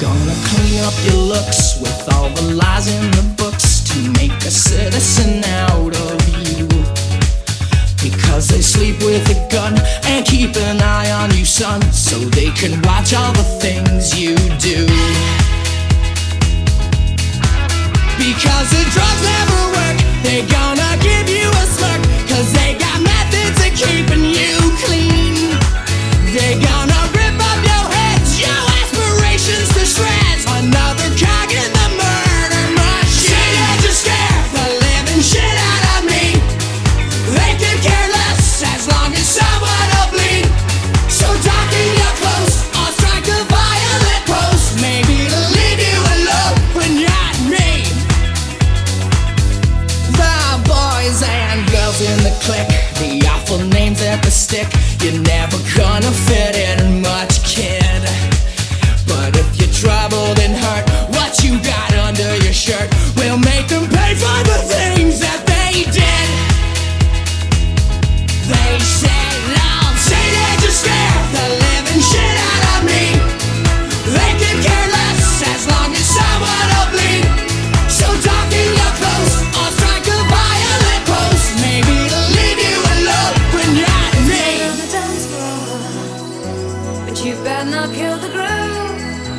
Gonna clean up your looks with all the lies in the books to make a citizen out of you. Because they sleep with a gun and keep an eye on you, son, so they can watch all the things you do. Because the drugs never work, they're gonna give you a smirk, cause they got methods of keeping you clean. They're gonna rip up your heads, your aspirations to shreds. Another cog in the murder machine. Say that you're scared the living shit out of me. They can care less as long as someone will bleed. So darken your clothes or strike a violent pose, maybe to leave you alone when you're not me. The boys and girls in the clique, the awful names that the stick. You're never gonna fit in much, kid. But if you're troubled and hurt, what you got under your shirt will make them pay for the things that they did. They say, Lord, say that you're scared the living shit out of me. They can care less as long as someone will bleed. So darken your clothes or strike a violent pose, maybe to leave you alone when you're not me. On the dance floor, but you better not kill the groove.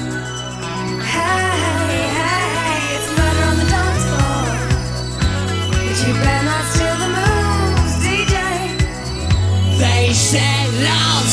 Hey, hey, it's murder on the dance floor, but you better not steal the moves, DJ. They say, Lord,